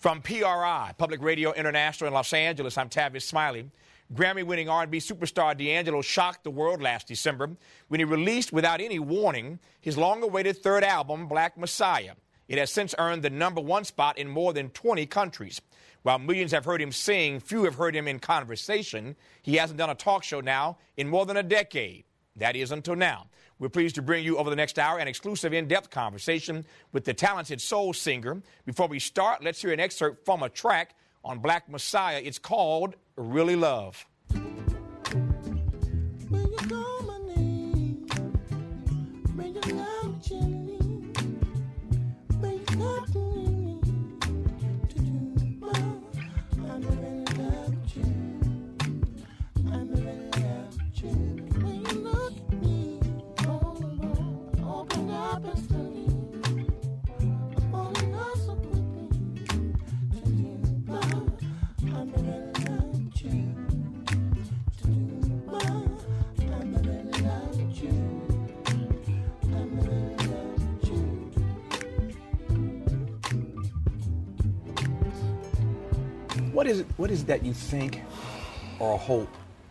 From PRI, Public Radio International in Los Angeles, I'm Tavis Smiley. Grammy-winning R&B superstar D'Angelo shocked the world last December when he released, without any warning, his long-awaited third album, Black Messiah. It has since earned the #1 spot in more than 20 countries. While millions have heard him sing, few have heard him in conversation. He hasn't done a talk show now in more than a decade. That is, until now. We're pleased to bring you over the next hour an exclusive in-depth conversation with the talented soul singer. Before we start, let's hear an excerpt from a track on Black Messiah. It's called Really Love. What is it that you think or hope?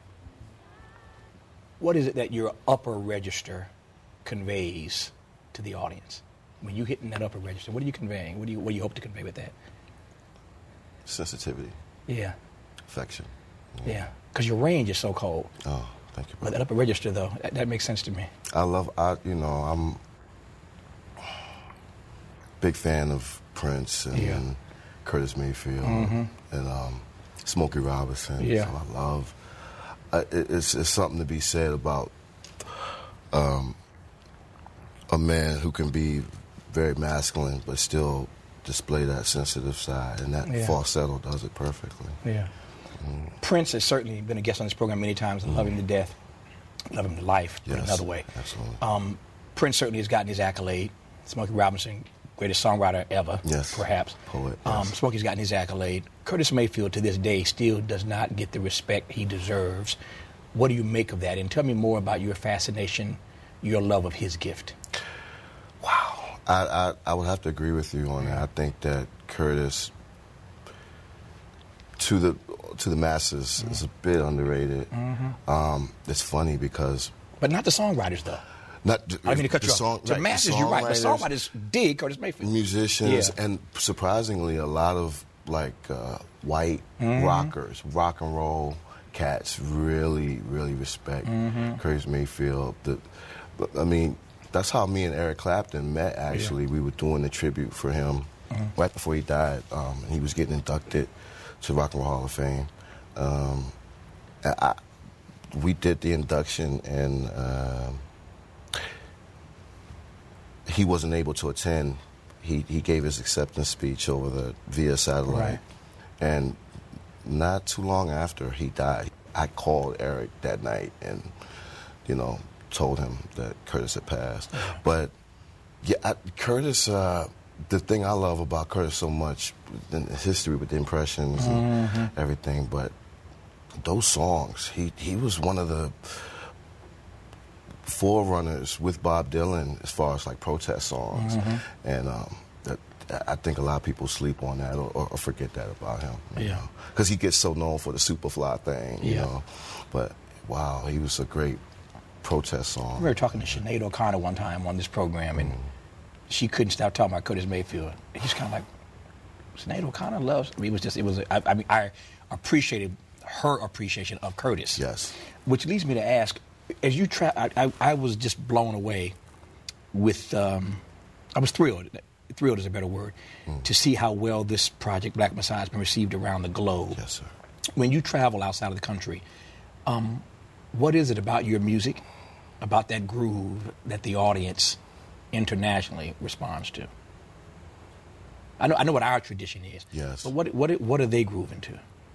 What is it that your upper register conveys to the audience? When you hitting that upper register, what are you conveying? What do you hope to convey with that? Sensitivity. Yeah. Affection. Yeah. Because your range is so cold. Oh, thank you. But that upper register, though, that makes sense to me. I'm a big fan of Prince and Curtis Mayfield and Smokey Robinson. Yeah. So I love. It's something to be said about a man who can be very masculine but still display that sensitive side, and that falsetto does it perfectly. Yeah. Prince has certainly been a guest on this program many times. I love him to death. Love him to life, in another way. Absolutely. Prince certainly has gotten his accolade. Smokey Robinson, greatest songwriter ever, perhaps. Poet. Smokey's gotten his accolade. Curtis Mayfield, to this day, still does not get the respect he deserves. What do you make of that? And tell me more about your fascination, your love of his gift. Wow. I would have to agree with you on that. I think that Curtis, to the masses, is a bit underrated. It's funny because... But not the songwriters, though. I mean to cut you off. The masses, you're right. The songwriters dig Curtis Mayfield. Musicians, and surprisingly, a lot of white rockers, rock and roll cats really, really respect Curtis Mayfield. That's how me and Eric Clapton met, actually. We were doing a tribute for him right before he died. He was getting inducted to Rock and Roll Hall of Fame. We did the induction, and he wasn't able to attend. He gave his acceptance speech via satellite. Right. And not too long after he died, I called Eric that night and, told him that Curtis had passed. But, Curtis, the thing I love about Curtis so much, in history with the impressions and everything, but those songs, he was one of the forerunners with Bob Dylan as far as protest songs. And I think a lot of people sleep on that or forget that about him. Because he gets so known for the Superfly thing, you know. But, wow, he was a great protest song. We were talking to Sinead O'Connor one time on this program, and she couldn't stop talking about Curtis Mayfield. He's kind of like, Sinead O'Connor loves... I appreciated her appreciation of Curtis. Yes. Which leads me to ask, as you I was just blown away with... I was thrilled is a better word, to see how well this project, Black Messiah, has been received around the globe. Yes, sir. When you travel outside of the country, what is it about your music, about that groove, that the audience internationally responds to? I know what our tradition is. Yes. But what are they grooving to?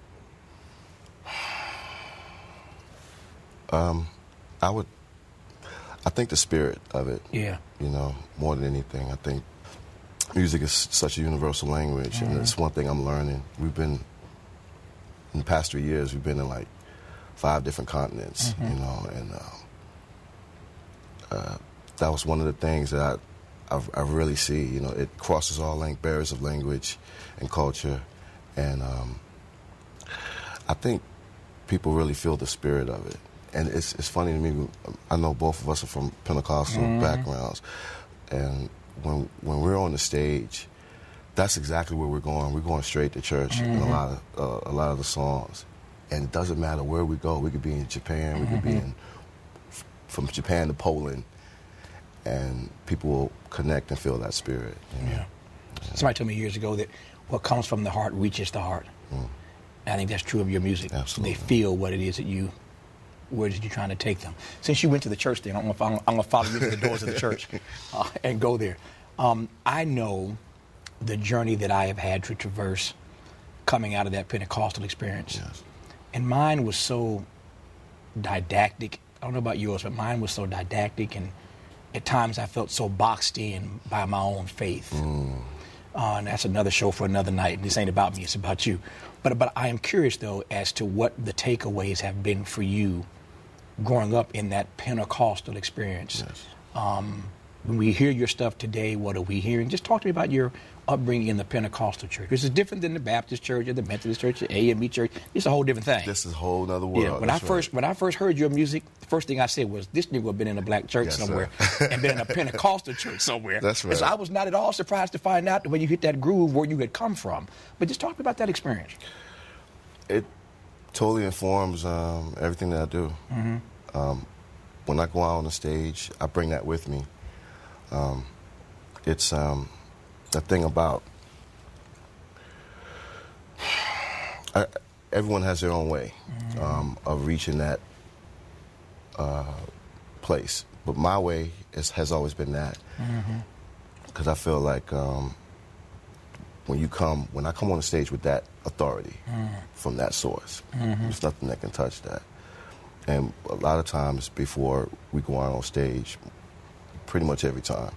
I think the spirit of it. Yeah. More than anything. I think music is such a universal language, and it's one thing I'm learning. In the past 3 years, we've been in 5 different continents, and that was one of the things that I really see. You know, it crosses all barriers of language and culture, and I think people really feel the spirit of it. And it's funny to me. I know both of us are from Pentecostal backgrounds, and when we're on the stage, that's exactly where we're going. We're going straight to church in a lot of the songs, and it doesn't matter where we go. We could be in Japan. We could be from Japan to Poland, and people will connect and feel that spirit. You know? Yeah. Somebody told me years ago that what comes from the heart reaches the heart. And I think that's true of your music. Absolutely. They feel what it is that where is it you're trying to take them. Since you went to the church thing, I'm going to follow you to the doors of the church and go there. I know the journey that I have had to traverse coming out of that Pentecostal experience. Yes. And mine was so didactic. I don't know about yours, but mine was so didactic, and at times I felt so boxed in by my own faith. And that's another show for another night. This ain't about me, it's about you. But I am curious, though, as to what the takeaways have been for you growing up in that Pentecostal experience. Yes. When we hear your stuff today, what are we hearing? Just talk to me about your upbringing in the Pentecostal church. This is different than the Baptist church or the Methodist church, the AME church. It's a whole different thing. This is a whole other world. Yeah, when I first heard your music, the first thing I said was, this nigga had been in a black church somewhere and been in a Pentecostal church somewhere. That's right. So I was not at all surprised to find out when you hit that groove where you had come from. But just talk to me about that experience. It totally informs everything that I do. When I go out on the stage, I bring that with me. It's the thing about everyone has their own way of reaching that place, but my way has always been that, because I feel like when I come on the stage with that authority from that source, there's nothing that can touch that. And a lot of times before we go out on stage, pretty much every time,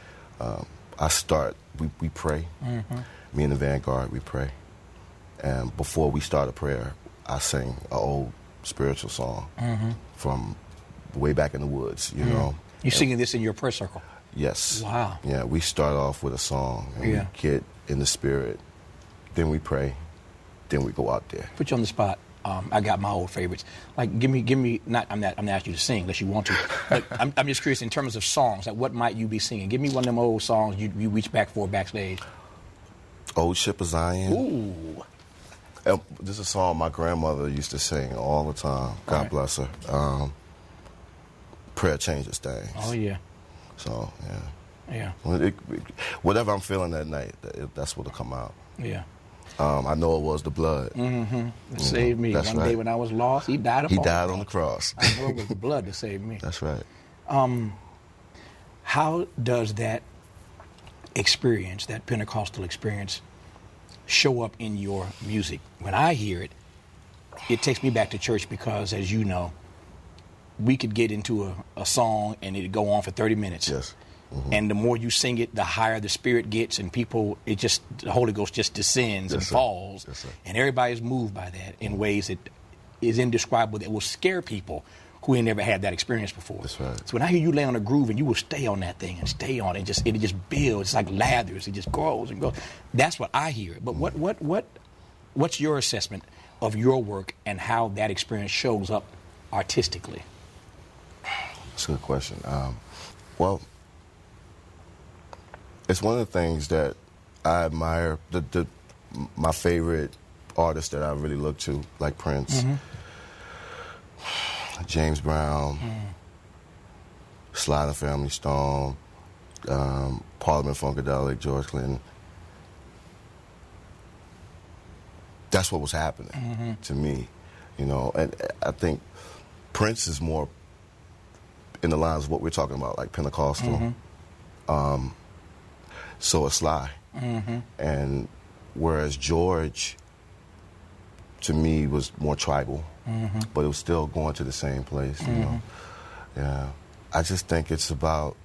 we pray. Me and the Vanguard, we pray. And before we start a prayer, I sing an old spiritual song from way back in the woods, you know. You singing this in your prayer circle? Yes. Wow. Yeah, we start off with a song, and we get in the spirit, then we pray, then we go out there. Put you on the spot. I got my old favorites. Like, give me. I'm not asking you to sing unless you want to. But I'm just curious in terms of songs. Like, what might you be singing? Give me one of them old songs you reach back for backstage. Old Ship of Zion. Ooh. And this is a song my grandmother used to sing all the time. God bless her. Prayer changes things. Oh yeah. So yeah. Whatever I'm feeling that night, that's what'll come out. Yeah. I know it was the blood. Saved me. One day when I was lost, he died on the cross. I know it was the blood that saved me. That's right. How does that experience, that Pentecostal experience, show up in your music? When I hear it, it takes me back to church because, as you know, we could get into a song and it'd go on for 30 minutes. Yes. And the more you sing it, the higher the spirit gets, and the Holy Ghost just descends and falls, and everybody's moved by that in ways that is indescribable, that will scare people who ain't never had that experience before. That's right. So when I hear you lay on a groove and you will stay on that thing and stay on it, it just builds. It's like ladders. It just grows and grows. That's what I hear. But what's your assessment of your work and how that experience shows up artistically? That's a good question. Well, it's one of the things that I admire. My favorite artists that I really look to, like Prince, James Brown, Sly and the Family Stone, Parliament Funkadelic, George Clinton. That's what was happening to me, you know. And I think Prince is more in the lines of what we're talking about, like Pentecostal. So is Sly. And whereas George, to me, was more tribal, but it was still going to the same place, you know. Yeah. I just think it's about,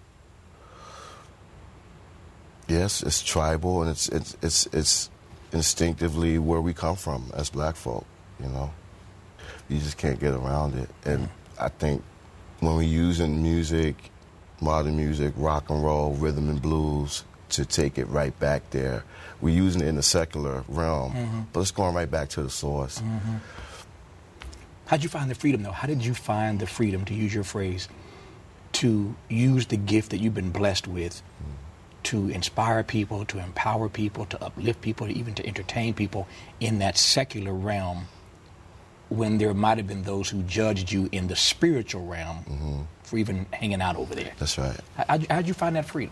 yes, it's tribal, and it's instinctively where we come from as black folk, you know. You just can't get around it. And I think when we're using music modern music, rock and roll, rhythm and blues, to take it right back there. We're using it in the secular realm, but it's going right back to the source. How'd you find the freedom, though? How did you find the freedom, to use your phrase, to use the gift that you've been blessed with to inspire people, to empower people, to uplift people, even to entertain people in that secular realm, when there might have been those who judged you in the spiritual realm for even hanging out over there? That's right. How'd you find that freedom?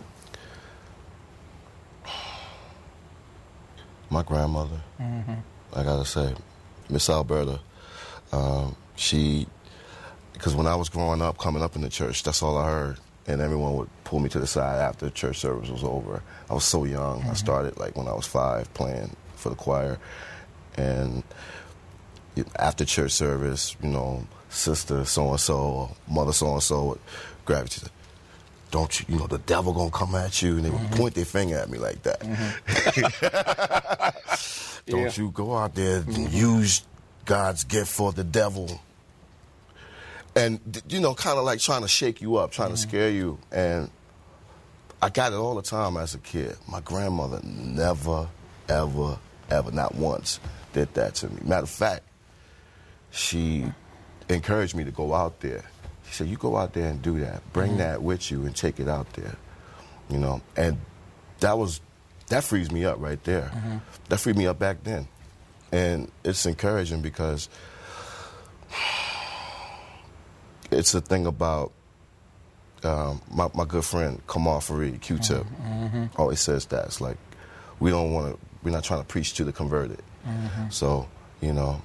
My grandmother, I gotta say, Miss Alberta, because when I was growing up, coming up in the church, that's all I heard. And everyone would pull me to the side after the church service was over. I was so young. I started like when I was 5 playing for the choir. And after church service, you know, sister so-and-so or mother so-and-so would grab you to the, don't you know, the devil gonna come at you. And they would point their finger at me like that. Don't you go out there and use God's gift for the devil. And, you know, kind of like trying to shake you up, trying to scare you. And I got it all the time as a kid. My grandmother never, ever, ever, not once, did that to me. Matter of fact, she encouraged me to go out there. She said, you go out there and do that. Bring that with you and take it out there. You know, and that frees me up right there. That freed me up back then. And it's encouraging because it's a thing about my good friend Kamal Fareed, Q-Tip, always says that. It's like, we're not trying to preach to the converted. So, you know,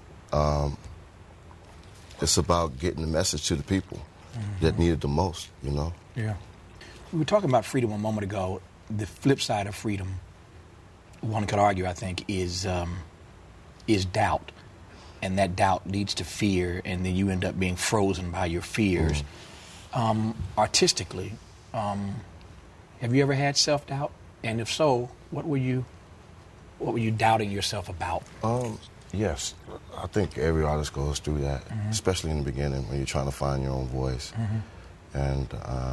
it's about getting the message to the people that need it the most, you know? Yeah. We were talking about freedom a moment ago. The flip side of freedom, one could argue, I think, is doubt. And that doubt leads to fear, and then you end up being frozen by your fears. Artistically, have you ever had self-doubt? And if so, what were you doubting yourself about? Yes, I think every artist goes through that, especially in the beginning when you're trying to find your own voice. And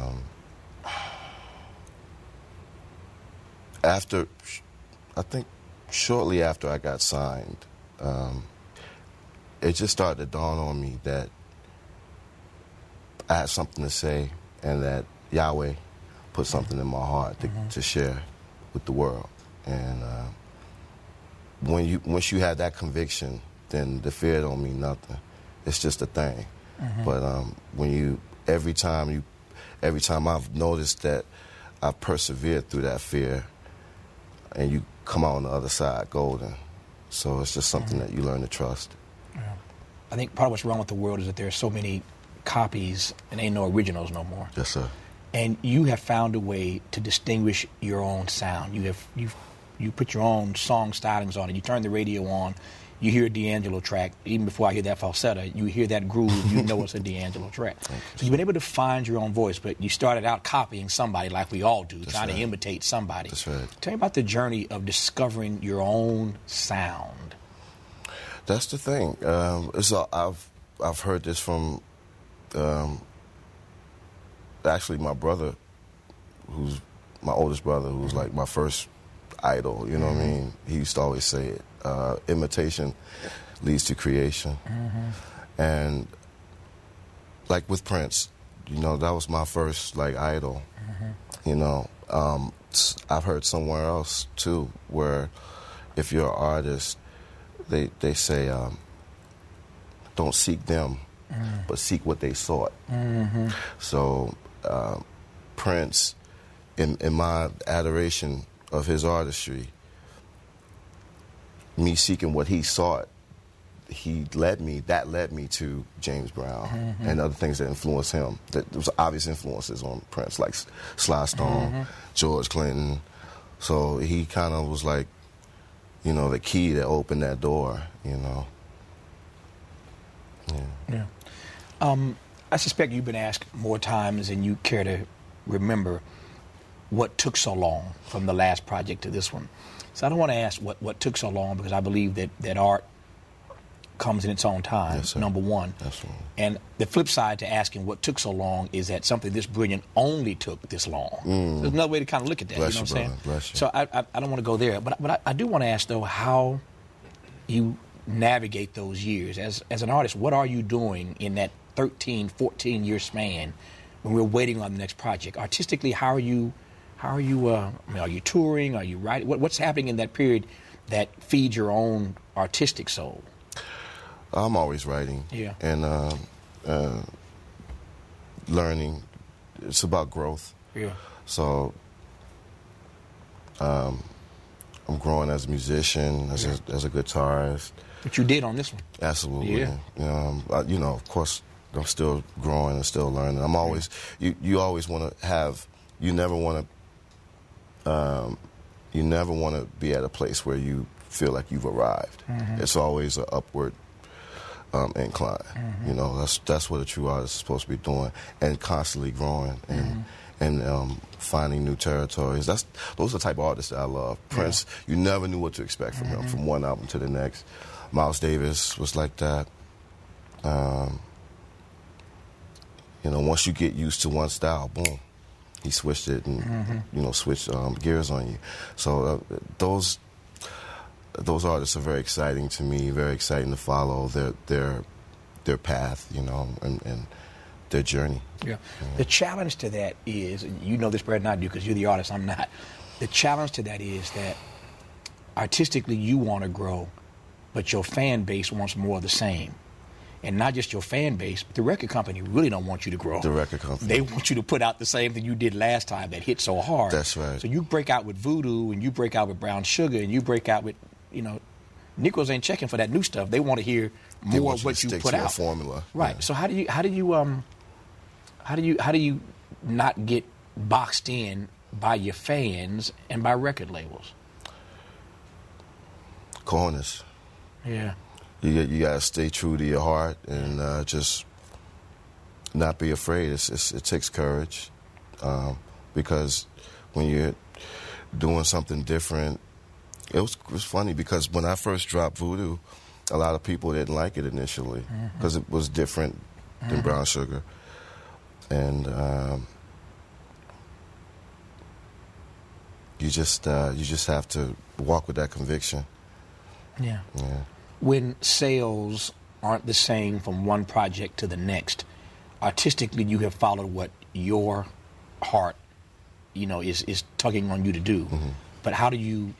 after, I think shortly after I got signed, it just started to dawn on me that I had something to say and that Yahweh put something in my heart to share with the world. And once you have that conviction, then the fear don't mean nothing. It's just a thing. But every time I've noticed that I've persevered through that fear, and you come out on the other side golden. So it's just something that you learn to trust. Yeah. I think part of what's wrong with the world is that there are so many copies and ain't no originals no more. Yes, sir. And you have found a way to distinguish your own sound. You put your own song stylings on it. You turn the radio on, you hear a D'Angelo track. Even before I hear that falsetto, you hear that groove, you know it's a D'Angelo track. So you've been able to find your own voice, but you started out copying somebody like we all do, trying to imitate somebody. That's right. Tell me about the journey of discovering your own sound. That's the thing. I've heard this from actually my brother, who's my oldest brother, who's like my first idol, you know what I mean? He used to always say it, imitation leads to creation. And like with Prince, you know, that was my first like idol. You know, I've heard somewhere else too where if you're an artist, they say don't seek them, but seek what they sought. So Prince, in my adoration of his artistry, me seeking what he sought, that led me to James Brown and other things that influenced him. That was obvious influences on Prince, like Sly Stone, George Clinton. So he kind of was like, you know, the key that opened that door, you know. Yeah. I suspect you've been asked more times than you care to remember what took so long from the last project to this one. So I don't want to ask what took so long, because I believe that art comes in its own time, yes, number one. Absolutely. And the flip side to asking what took so long is that something this brilliant only took this long. There's another way to kind of look at that. Bless you know you, what I'm saying? brother. Bless you. So I don't want to go there. But I do want to ask, though, how you navigate those years. As an artist, what are you doing in that 13, 14-year span when we're waiting on the next project? Artistically, how are you are you touring? Are you writing? What's happening in that period that feeds your own artistic soul? I'm always writing. Yeah. And learning. It's about growth. Yeah. So I'm growing as a musician, as a guitarist. What you did on this one. Absolutely. Yeah. Of course, I'm still growing and still learning. I'm always, you always want to have, you never want to be at a place where you feel like you've arrived. Mm-hmm. It's always an upward incline. Mm-hmm. You know, that's what a true artist is supposed to be doing, and constantly growing and finding new territories. Those are the type of artists that I love. Prince, you never knew what to expect from him, from one album to the next. Miles Davis was like that. Once you get used to one style, boom, he switched it and switched gears on you. So those artists are very exciting to me, very exciting to follow their path, and their journey. Yeah. The challenge to that is, and you know this better than I do because you're the artist, I'm not. The challenge to that is that artistically you want to grow, but your fan base wants more of the same. And not just your fan base, but the record company really don't want you to grow. The record company. They want you to put out the same thing you did last time that hit so hard. That's right. So you break out with Voodoo, and you break out with Brown Sugar, and you break out with, Negroes ain't checking for that new stuff. They want to hear more of what you put out. Stick to a formula. Right. Yeah. So how do you not get boxed in by your fans and by record labels? Corners. Yeah. You gotta stay true to your heart and just not be afraid. It takes courage because when you're doing something different, it was funny because when I first dropped Voodoo, a lot of people didn't like it initially because it was different than Brown Sugar, and you just have to walk with that conviction. Yeah. Yeah. When sales aren't the same from one project to the next, artistically you have followed what your heart, is tugging on you to do. But how do you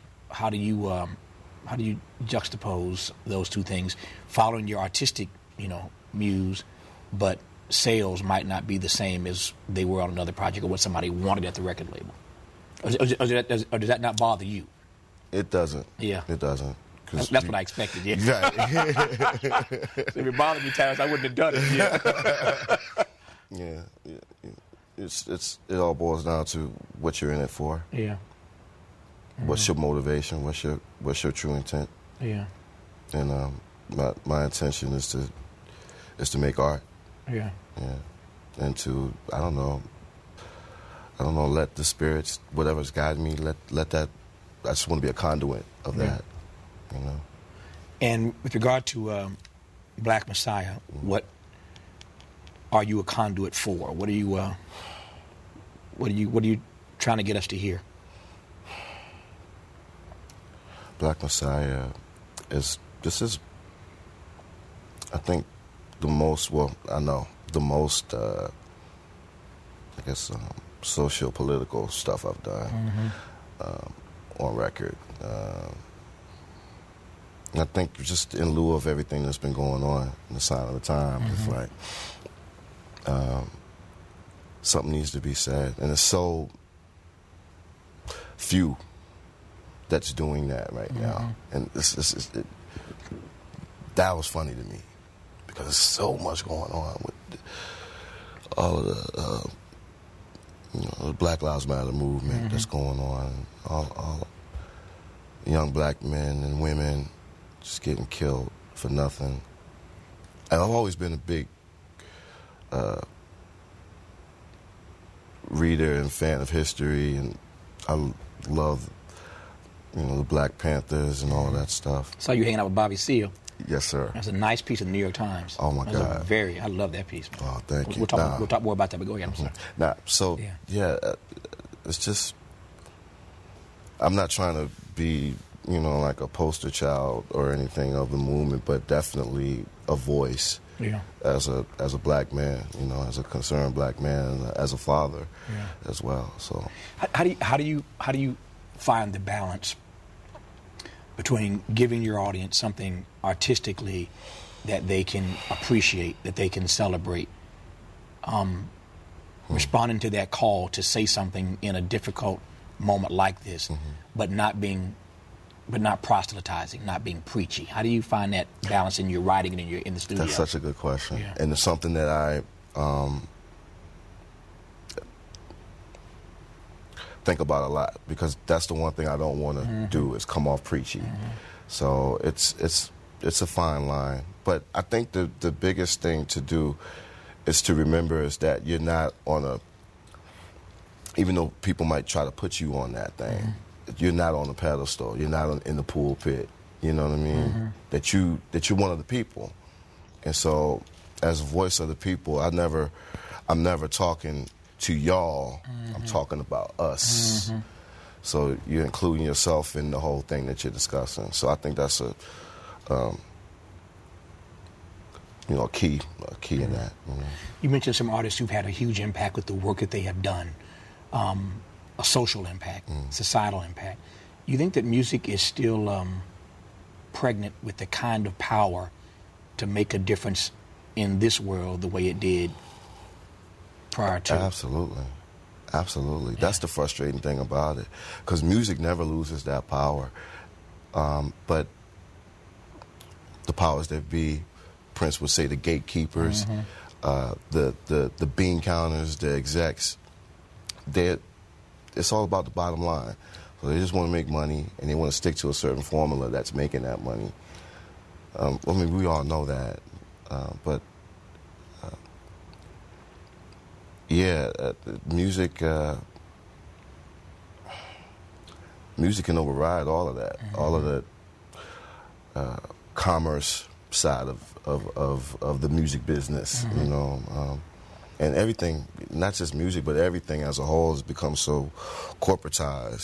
juxtapose those two things? Following your artistic, muse, but sales might not be the same as they were on another project or what somebody wanted at the record label. Or does that not bother you? It doesn't. Yeah. It doesn't. That's what I expected, yeah. Right. If it bothered me, Terrence, I wouldn't have done it. Yeah. Yeah. It all boils down to what you're in it for. Yeah. What's your motivation? What's your true intent? Yeah. And my intention is to make art. Yeah. Yeah. And to I don't know, let the spirits, whatever's guiding me, let that. I just want to be a conduit of that. And with regard to Black Messiah, what are you a conduit for? What are you trying to get us to hear? Black Messiah is I think the most socio-political stuff I've done on record. I think just in lieu of everything that's been going on in the sign of the time, it's like something needs to be said. And it's so few that's doing that right now. And that was funny to me because there's so much going on with all of the Black Lives Matter movement that's going on. All young black men and women just getting killed for nothing. And I've always been a big reader and fan of history, and I love, the Black Panthers and all that stuff. Saw you hanging out with Bobby Seale. Yes, sir. That's a nice piece of the New York Times. Oh, my God. I love that piece, man. Oh, thank you. We'll talk more about that, but go ahead. I'm sorry. Nah, so, it's just, I'm not trying to be, like a poster child or anything of the movement, but definitely a voice as a black man, as a concerned black man, as a father as well. So, how do you find the balance between giving your audience something artistically that they can appreciate, that they can celebrate, responding to that call to say something in a difficult moment like this, but not proselytizing, not being preachy? How do you find that balance in your writing and in the studio? That's such a good question, and it's something that I think about a lot, because that's the one thing I don't want to do is come off preachy. So it's a fine line, but I think the biggest thing to do is to remember is that you're not on even though people might try to put you on that thing, you're not on the pedestal. You're not in the pulpit. You know what I mean? That you're one of the people, and so as a voice of the people, I'm never talking to y'all. I'm talking about us. So you're including yourself in the whole thing that you're discussing. So I think that's a key in that. You mentioned some artists who've had a huge impact with the work that they have done, a social impact, societal impact. You think that music is still pregnant with the kind of power to make a difference in this world the way it did prior to? Absolutely. Yeah. That's the frustrating thing about it, because music never loses that power. But the powers that be, Prince would say the gatekeepers, the bean counters, the execs, it's all about the bottom line. So they just want to make money, and they want to stick to a certain formula that's making that money. We all know that. But music can override all of that, all of the commerce side of the music business, and everything, not just music, but everything as a whole has become so corporatized,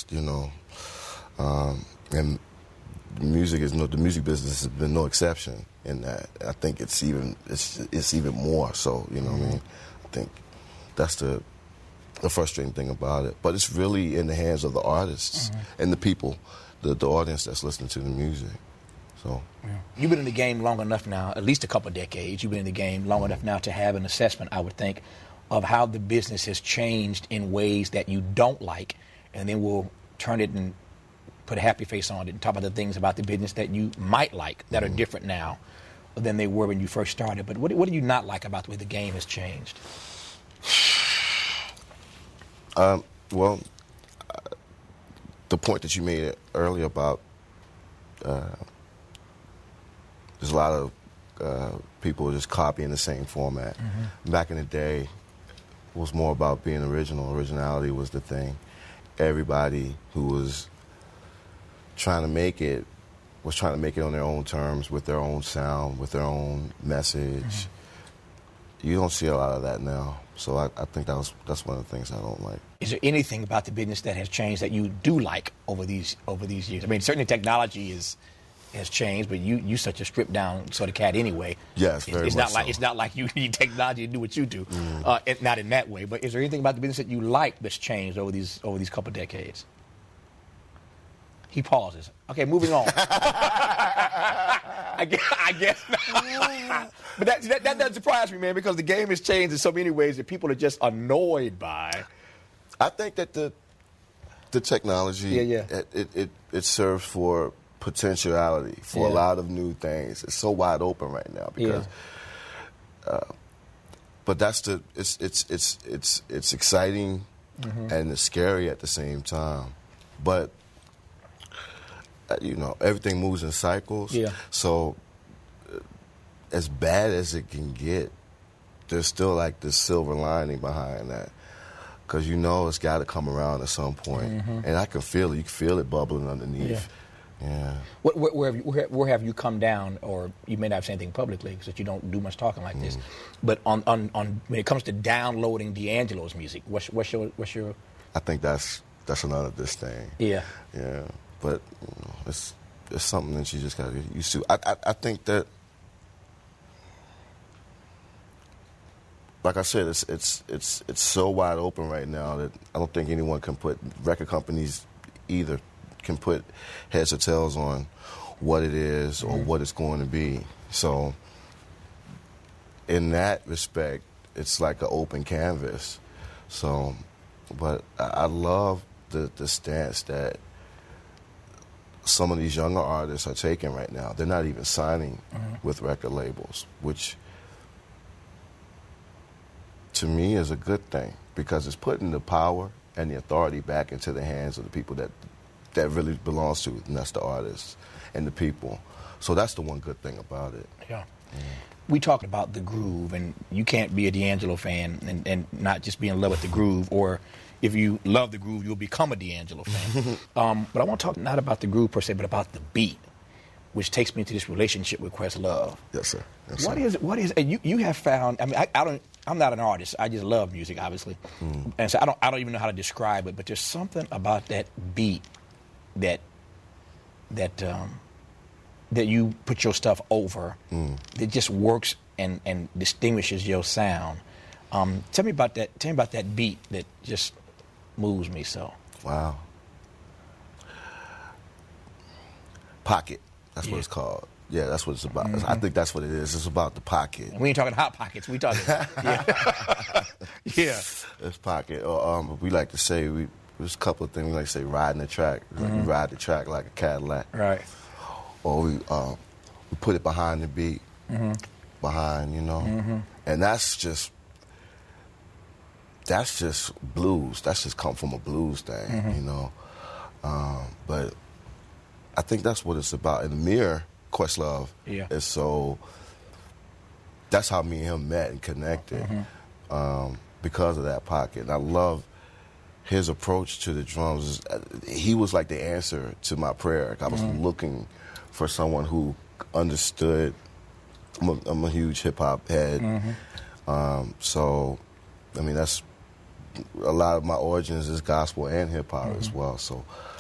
and the music business has been no exception in that. I think it's even more so, what I mean? I think that's the frustrating thing about it. But it's really in the hands of the artists and the people, the audience that's listening to the music. So You've been in the game long enough now, at least a couple of decades. You've been in the game long enough now to have an assessment, I would think, of how the business has changed in ways that you don't like, and then we'll turn it and put a happy face on it and talk about the things about the business that you might like that are different now than they were when you first started. But what do you not like about the way the game has changed? The point that you made earlier about there's a lot of people just copying the same format. Back in the day, it was more about being original. Originality was the thing. Everybody who was trying to make it was trying to make it on their own terms, with their own sound, with their own message. You don't see a lot of that now. So I think that's one of the things I don't like. Is there anything about the business that has changed that you do like over these years? I mean, certainly technology has changed, but you such a stripped down sort of cat anyway. Yes, very much so. It's not like you need technology to do what you do. Not in that way. But is there anything about the business that you like that's changed over these couple decades? He pauses. Okay, moving on. I guess not. But that doesn't surprise me, man, because the game has changed in so many ways that people are just annoyed by. I think that the technology, it serves for potentiality, for a lot of new things. It's so wide open right now because. But that's it's exciting and it's scary at the same time. But everything moves in cycles. Yeah. So as bad as it can get, there's still like this silver lining behind that. Because it's got to come around at some point. And I can feel it. You can feel it bubbling underneath. Yeah. Where have you come down, or you may not say anything publicly because you don't do much talking like this, but on when it comes to downloading D'Angelo's music, what's your? I think that's another this thing. Yeah. Yeah. But it's something that you just gotta get used to. I think that, like I said, it's so wide open right now that I don't think anyone can put, record companies either can put heads or tails on what it is or what it's going to be. So in that respect, it's like an open canvas. So, but I love the stance that some of these younger artists are taking right now. They're not even signing with record labels, which to me is a good thing, because it's putting the power and the authority back into the hands of the people that really belongs to, and that's the artists and the people. So that's the one good thing about it. Yeah. We talked about the groove, and you can't be a D'Angelo fan and not just be in love with the groove, or if you love the groove, you'll become a D'Angelo fan. But I want to talk not about the groove per se, but about the beat, which takes me to this relationship with Questlove. Yes, sir. Yes, What is you have found? I mean, I'm not an artist. I just love music, obviously, and so I don't even know how to describe it. But there's something about that beat that you put your stuff over that just works and distinguishes your sound. Tell me about that. Tell me about that beat that just moves me so. Wow. Pocket. That's what it's called. Yeah, that's what it's about. I think that's what it is. It's about the pocket. We ain't talking Hot Pockets. We talking. Yeah. It's pocket. Or we like to say there's a couple of things we like to say. Riding the track. Like we ride the track like a Cadillac. Right. Or we put it behind the beat. Behind, and that's just blues. That's just come from a blues thing, But I think that's what it's about. In the mirror, Questlove is so. That's how me and him met and connected, because of that pocket. And I love his approach to the drums. He was like the answer to my prayer. I was looking for someone who understood. I'm a huge hip hop head, so I mean that's a lot of my origins is gospel and hip hop as well. So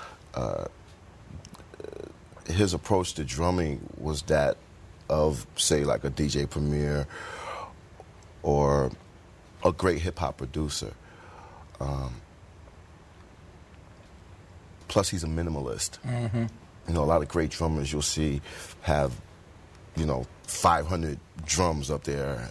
his approach to drumming was that of, say, like a DJ Premier or a great hip hop producer. Plus, he's a minimalist. A lot of great drummers you'll see have 500 drums up there,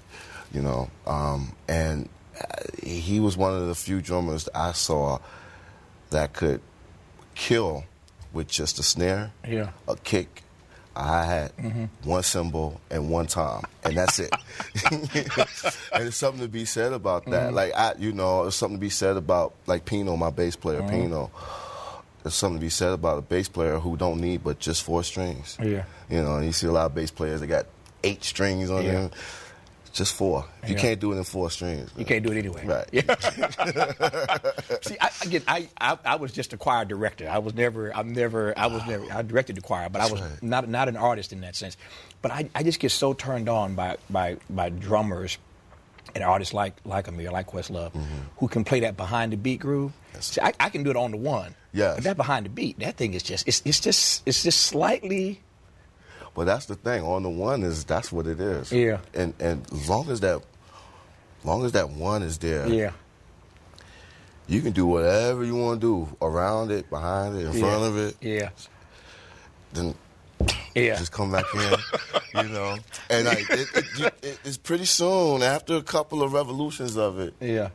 and he was one of the few drummers that I saw that could kill with just a snare, a kick, a hi-hat, one cymbal, and one tom, and that's it. And there's something to be said about that. Like, there's something to be said about, like, Pino, my bass player, Pino. There's something to be said about a bass player who don't need but just 4 strings. Yeah. And you see a lot of bass players that got 8 strings on them. Just 4. If you can't do it in 4 strings, you can't do it anyway. Right. Yeah. See, I was just a choir director. I directed the choir, but I was not an artist in that sense. But I just get so turned on by drummers and artists like Amir, like Questlove, who can play that behind the beat groove. Yes. See, I can do it on the one. Yeah. But that behind the beat, that thing is just it's just slightly. Well, that's the thing. On the one that's what it is. Yeah. And as long as that one is there, you can do whatever you want to do around it, behind it, in front of it. Yeah. Then just come back in, And it's pretty soon after a couple of revolutions of it. Yeah.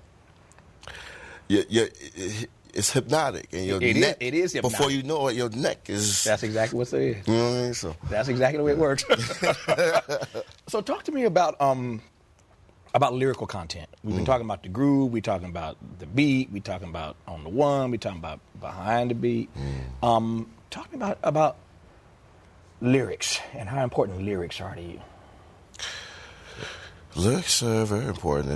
It's hypnotic, and your neck. It is hypnotic. Before you know it, your neck is. That's exactly what it is. You know what I mean? So that's exactly the way it works. So talk to me about lyrical content. We've been talking about the groove. We're talking about the beat. We're talking about on the one. We're talking about behind the beat. Talk to me about lyrics and how important lyrics are to you. Lyrics are very important.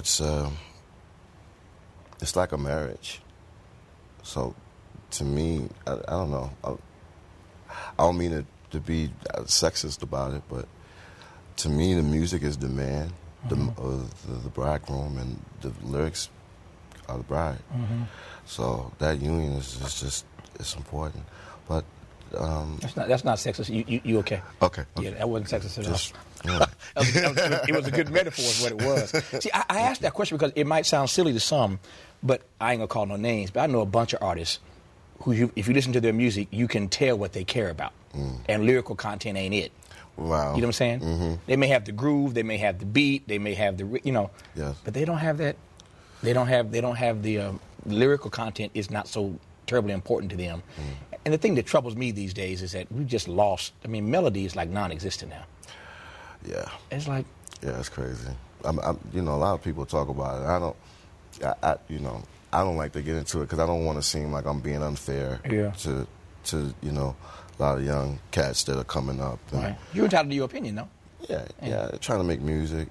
It's like a marriage. So, to me, I don't know. I don't mean to be sexist about it, but to me, the music is the man, the bridegroom, and the lyrics are the bride. So that union is just it's important. But that's not sexist. You okay? Okay. Yeah, that wasn't sexist at all. Yeah. It was a good metaphor is what it was. See, I asked that question because it might sound silly to some, but I ain't going to call no names, but I know a bunch of artists who, if you listen to their music, you can tell what they care about. And lyrical content ain't it. Wow. You know what I'm saying? They may have the groove, they may have the beat, they may have the, Yes. but they don't have that. They don't have the lyrical content is not so terribly important to them. And the thing that troubles me these days is that we just lost. I mean, melody is like non-existent now. Yeah. It's like. Yeah, it's crazy. A lot of people talk about it. I don't like to get into it because I don't want to seem like I'm being unfair to a lot of young cats that are coming up. Right. You're entitled to your opinion, though. Yeah, trying to make music.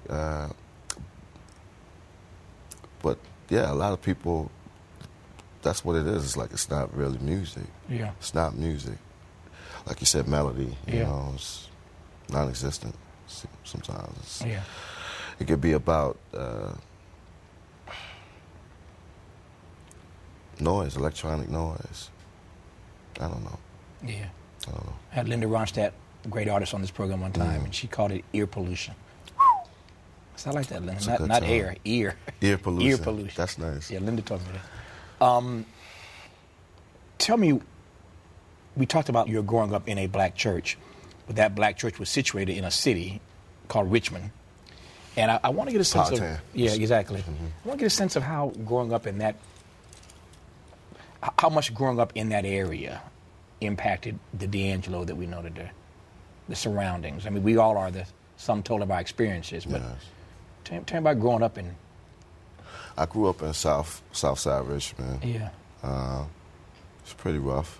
But yeah, a lot of people, that's what it is. It's like it's not really music. Yeah. It's not music. Like you said, melody, it's non-existent sometimes. It could be about noise, electronic noise. I don't know. Yeah. I don't know. I had Linda Ronstadt, a great artist, on this program one time, and she called it ear pollution. So I like that, Linda. Not air, ear. Ear pollution. Ear pollution. That's nice. Yeah, Linda told me that. Tell me, we talked about your growing up in a black church, but that black church was situated in a city called Richmond. And I want to get a sense of... Yeah, exactly. I want to get a sense of how growing up in that... How much growing up in that area impacted the D'Angelo that we know today, the surroundings. I mean, we all are the sum total of our experiences, but tell me about growing up in... I grew up in South Side Richmond. Yeah. It's pretty rough,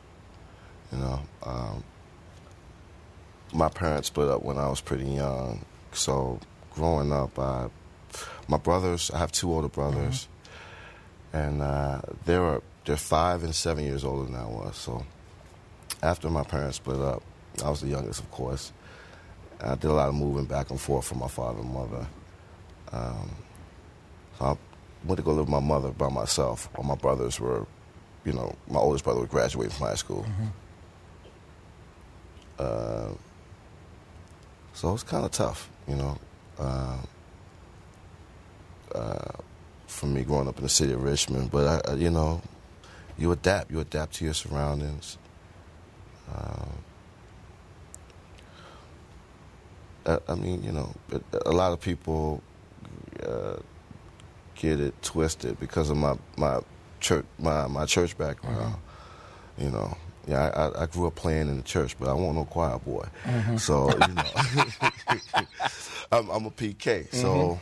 my parents split up when I was pretty young, so growing up, my brothers, I have two older brothers, and they're 5 and 7 years older than I was, so after my parents split up, I was the youngest, of course. I did a lot of moving back and forth from my father and mother. So I went to go live with my mother by myself, while my brothers were, my oldest brother was graduating from high school. So it was kind of tough, for me growing up in the city of Richmond. But, you adapt to your surroundings. A lot of people get it twisted because of my church background. I grew up playing in the church, but I wasn't no choir boy. So I'm a PK. So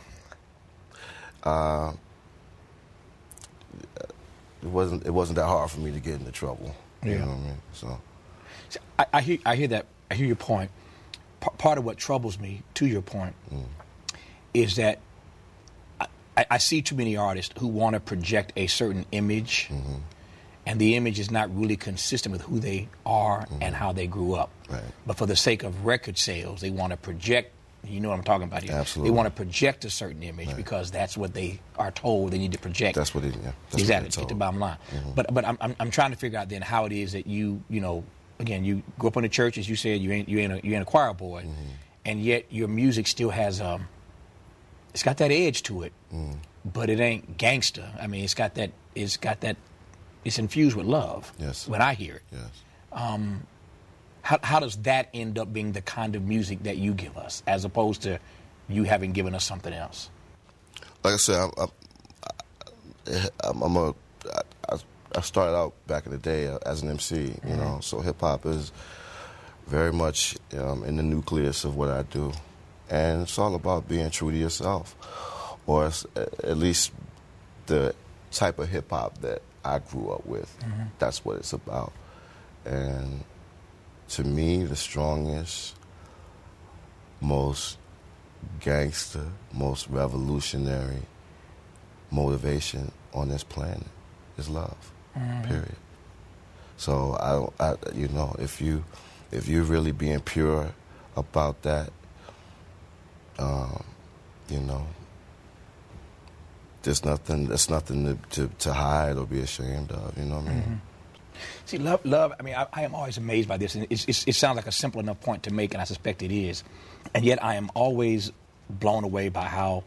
it wasn't that hard for me to get into trouble. You know what I mean? So I hear that. I hear your point. Part of what troubles me, to your point, is that I see too many artists who want to project a certain image, and the image is not really consistent with who they are and how they grew up. Right. But for the sake of record sales, they want to project. You know what I'm talking about here. Absolutely. They want to project a certain image because that's what they are told they need to project. That's what it is. Yeah. Exactly. To get the bottom line. But I'm trying to figure out then how it is that you again, you grew up in the church, as you said, you ain't a choir boy, and yet your music still has it's got that edge to it, but it ain't gangster. I mean, it's infused with love. Yes. When I hear it. Yes. How does that end up being the kind of music that you give us, as opposed to you having given us something else? Like I said, I started out back in the day as an MC, so hip-hop is very much in the nucleus of what I do. And it's all about being true to yourself, or at least the type of hip-hop that I grew up with. That's what it's about. And to me, the strongest, most gangster, most revolutionary motivation on this planet is love. Period. So if if you're really being pure about that, you know, there's nothing to hide or be ashamed of. You know what I mean? See, love. I mean, I am always amazed by this, and it sounds like a simple enough point to make, and I suspect it is, and yet I am always blown away by how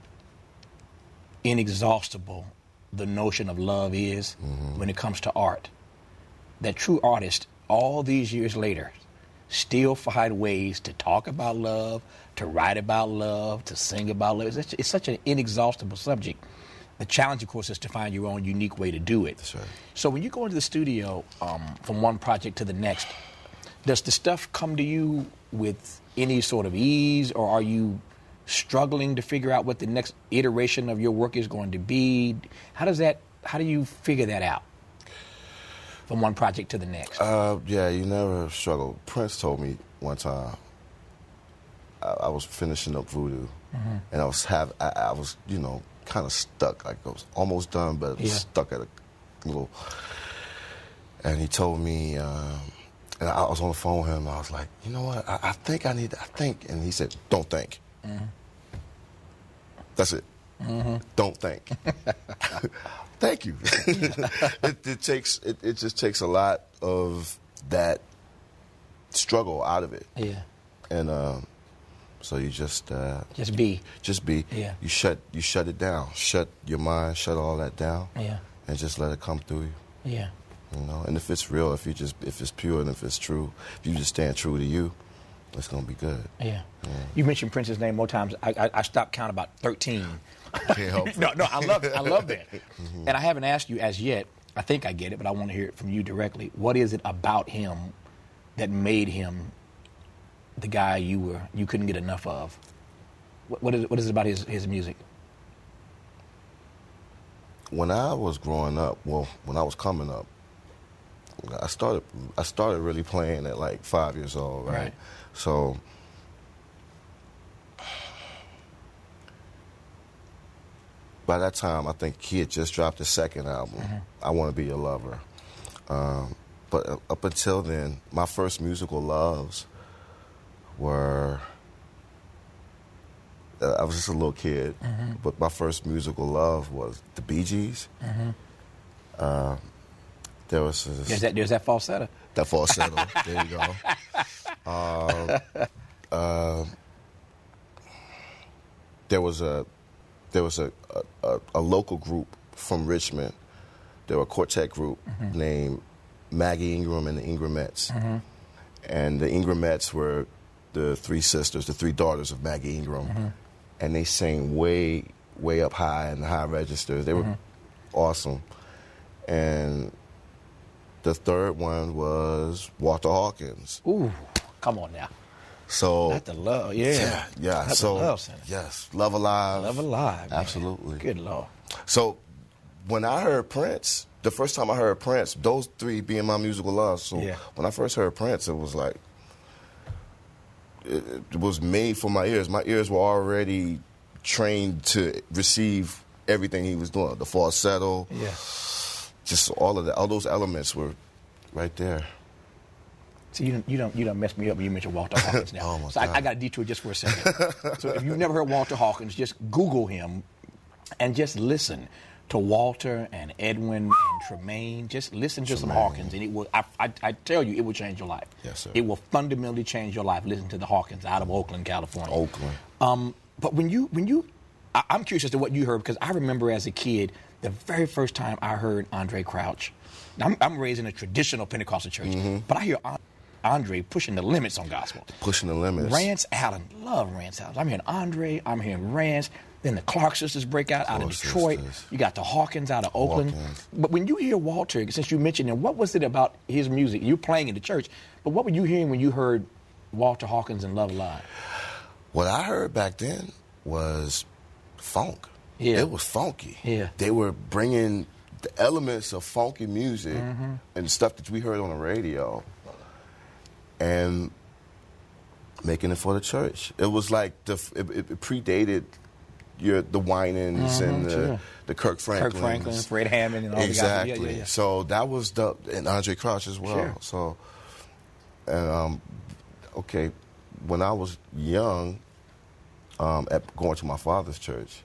inexhaustible the notion of love is when it comes to art. That true artists, all these years later, still find ways to talk about love, to write about love, to sing about love. It's such an inexhaustible subject. The challenge, of course, is to find your own unique way to do it. That's right. So when you go into the studio from one project to the next, does the stuff come to you with any sort of ease, or are you struggling to figure out what the next iteration of your work is going to be? How do you figure that out from one project to the next? Yeah, you never struggle. Prince told me one time, I was finishing up Voodoo, and I was, you know, kind of stuck. Like I was almost done, but stuck at a little. And he told me, and I was on the phone with him, and I was like, you know what? I think. And he said, don't think. That's it. Don't think. Thank you. It just takes a lot of that struggle out of it. Yeah. And so you just be. Yeah. You shut it down. Shut your mind. Shut all that down. Yeah. And just let it come through you. Yeah. You know. And if it's real, if it's pure, and if it's true, if you just stand true to you, it's gonna be good. Yeah. You mentioned Prince's name more times. I stopped counting about 13. Can't help it. No, I love that. And I haven't asked you as yet. I think I get it, but I want to hear it from you directly. What is it about him that made him the guy you couldn't get enough of? What is it about his music? When I was growing up, when I was coming up, I started really playing at like 5 years old, right? So by that time, I think he had just dropped his second album, I Want to Be Your Lover. But up until then, my first musical loves were, I was just a little kid, but my first musical love was the Bee Gees. There was there's that falsetto. That falsetto. There you go. There was a local group from Richmond. They were a quartet group named Maggie Ingram and the Ingramettes. And the Ingramettes were the three sisters, the three daughters of Maggie Ingram. And they sang way, way up high in the high registers. They were awesome. And the third one was Walter Hawkins. Ooh, come on now. So that's the love, yeah. That's so the love center. yes, Love Alive. Love Alive, man. Absolutely. Good Lord. So when I heard Prince, the first time I heard Prince, those three being my musical loves. So when I first heard Prince, it was like it was made for my ears. My ears were already trained to receive everything he was doing. The falsetto, just all of that. All those elements were right there. See, you don't mess me up when you mention Walter Hawkins now. Oh, so I got to detour just for a second. So if you've never heard Walter Hawkins, just Google him and just listen to Walter and Edwin and Tremaine. Just listen to some Hawkins, and it will. I tell you, it will change your life. Yes, sir. It will fundamentally change your life. Listen to the Hawkins out of Oakland, California. Oakland. But when you, I'm curious as to what you heard, because I remember as a kid, the very first time I heard Andre Crouch. Now, I'm raised in a traditional Pentecostal church, but I hear Andre pushing the limits on gospel. Pushing the limits. Rance Allen. Love Rance Allen. I'm hearing Andre. I'm hearing Rance. Then the Clark sisters break out of Detroit. You got the Hawkins out of Oakland. But when you hear Walter, since you mentioned him, what was it about his music? You're playing in the church, but what were you hearing when you heard Walter Hawkins and Love Alive? What I heard back then was funk. Yeah. It was funky. Yeah. They were bringing the elements of funky music and stuff that we heard on the radio and making it for the church. It was like it predated the Winans and the Kirk Franklin, Fred Hammond, and all exactly. the guys. Yeah. So that was and Andre Crouch as well. Sure. So And okay, when I was young, going to my father's church,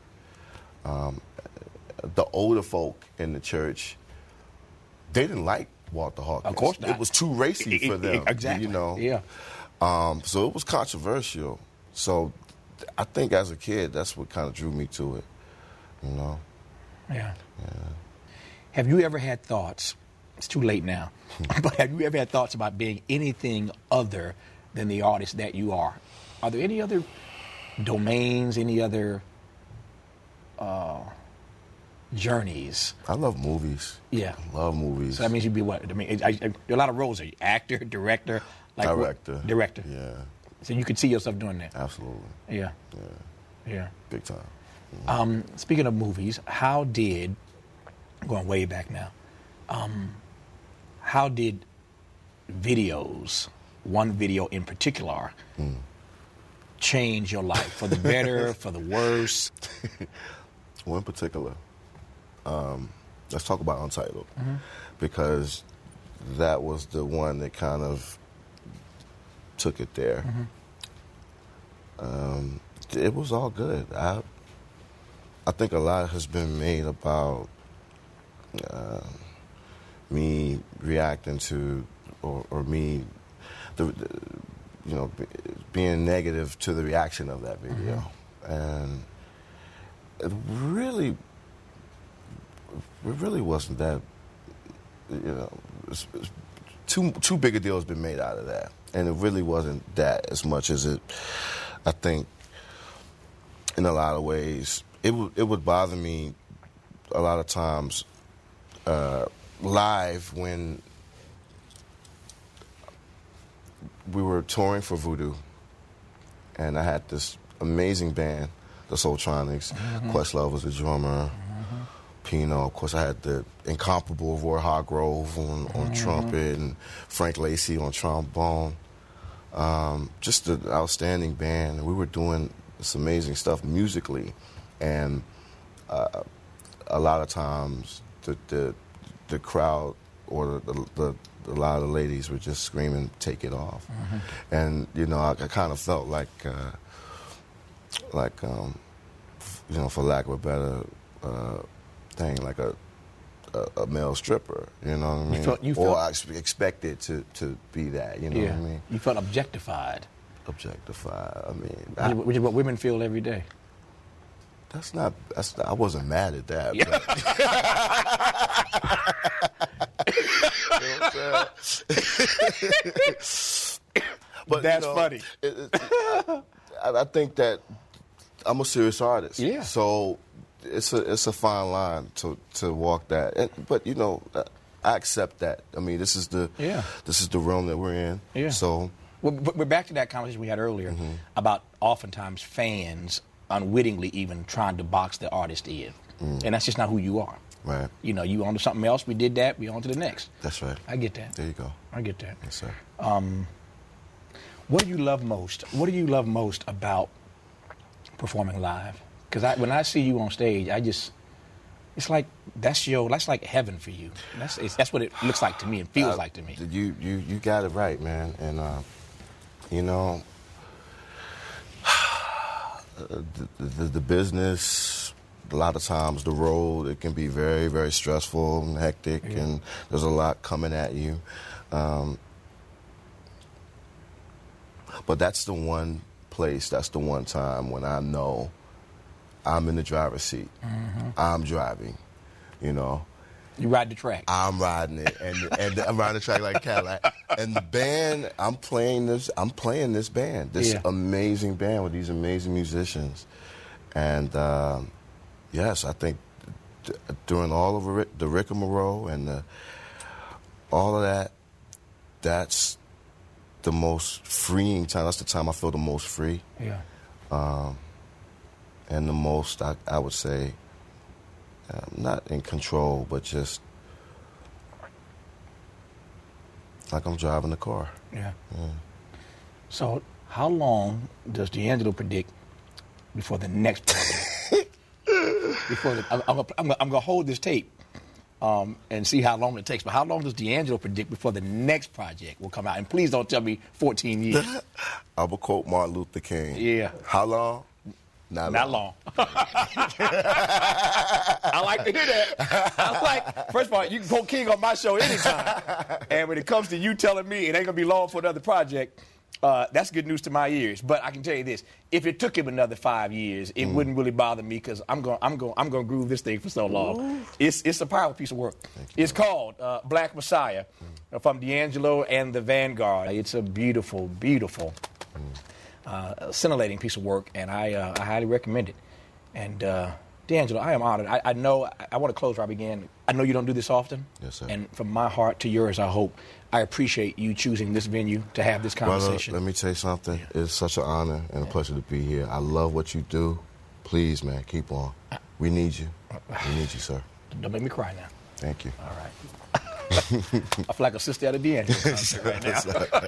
the older folk in the church, they didn't like Walter Hawkins. Of course not. It was too racy for them. Exactly. You know. Yeah. So it was controversial. So I think as a kid, that's what kind of drew me to it. You know. Yeah. Have you ever had thoughts? It's too late now, but have you ever had thoughts about being anything other than the artist that you are? Are there any other domains, any other journeys? I love movies. Yeah. I love movies. So that means you'd be what? I mean, there are a lot of roles. Are you actor, director? Like Director. What? Director. Yeah. So you could see yourself doing that. Absolutely. Yeah. Yeah. Yeah. Big time. Speaking of movies, how did, going way back now, how did videos, one video in particular, change your life for the better, for the worse? One particular. Let's talk about Untitled, because that was the one that kind of took it there. It was all good. I think a lot has been made about me reacting to, or me, being negative to the reaction of that video, and it really wasn't that. Too big a deal has been made out of that, and it really wasn't that as much as it. I think, in a lot of ways, it would bother me a lot of times live when we were touring for Voodoo, and I had this amazing band, the Soultronics. Questlove was the drummer. Pino, of course, I had the incomparable Roy Hargrove on trumpet, and Frank Lacey on trombone. Just an outstanding band. We were doing this amazing stuff musically, and a lot of times the crowd or a lot of the ladies were just screaming, "Take it off!" And I kind of felt like for lack of a better thing, like a male stripper, you know what I mean? Or I expected to be that, you know what I mean? You felt objectified. Objectified. I mean, which is what women feel every day. I wasn't mad at that. Yeah. But that's funny. I think that I'm a serious artist. Yeah. So it's a fine line to walk that. But I accept that. I mean, this is the realm that we're in. Yeah. So we're back to that conversation we had earlier about oftentimes fans unwittingly even trying to box the artist in, and that's just not who you are. Right. You on to something else. We did that. We on to the next. That's right. I get that. There you go. I get that. Yes, sir. What do you love most? What do you love most about performing live? Because when I see you on stage, it's like that's like heaven for you. That's what it looks like to me and feels like to me. You got it right, man. And the business, a lot of times the road, it can be very, very stressful and hectic, and there's a lot coming at you. But that's the one place, that's the one time when I know I'm in the driver's seat. I'm driving, You ride the track. I'm riding it, and I'm riding the track like Cadillac. And the band, I'm playing this band, this amazing band with these amazing musicians. And yes, I think during all of the rigmarole and all of that, that's the most freeing time. That's the time I feel the most free. Yeah. And the most, I would say, not in control, but just like I'm driving the car. Yeah. So how long does D'Angelo predict before the next program? I'm going to hold this tape, and see how long it takes. But how long does D'Angelo predict before the next project will come out? And please don't tell me 14 years. I will quote Martin Luther King. Yeah. How long? Not long. I like to hear that. First of all, you can quote King on my show anytime. And when it comes to you telling me it ain't going to be long for another project, that's good news to my ears. But I can tell you this: if it took him another 5 years, it wouldn't really bother me because I'm going to groove this thing for so long. Ooh. It's a powerful piece of work. It's called Black Messiah from D'Angelo and the Vanguard. It's a beautiful, beautiful, scintillating piece of work, and I highly recommend it. And D'Angelo, I am honored. I know I want to close where I began. I know you don't do this often. Yes, sir. And from my heart to yours, I hope. I appreciate you choosing this venue to have this conversation. Brother, let me tell you something. Yeah. It's such an honor and a pleasure to be here. I love what you do. Please, man, keep on. We need you. We need you, sir. Don't make me cry now. Thank you. All right. I feel like a sister at a D'Angelo concert right now.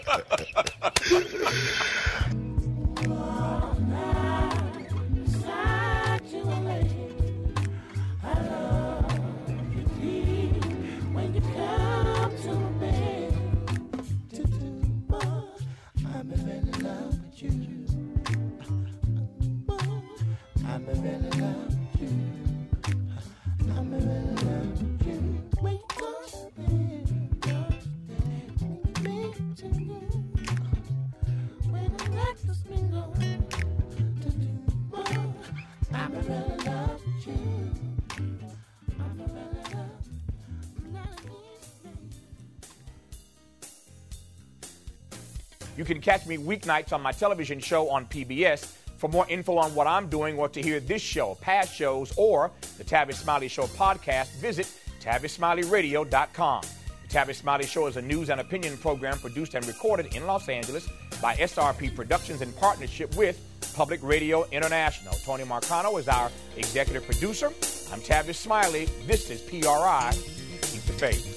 You can catch me weeknights on my television show on PBS. For more info on what I'm doing or to hear this show, past shows, or the Tavis Smiley Show podcast, visit TavisSmileyRadio.com. The Tavis Smiley Show is a news and opinion program produced and recorded in Los Angeles by SRP Productions in partnership with Public Radio International. Tony Marcano is our executive producer. I'm Tavis Smiley. This is PRI. Keep the faith.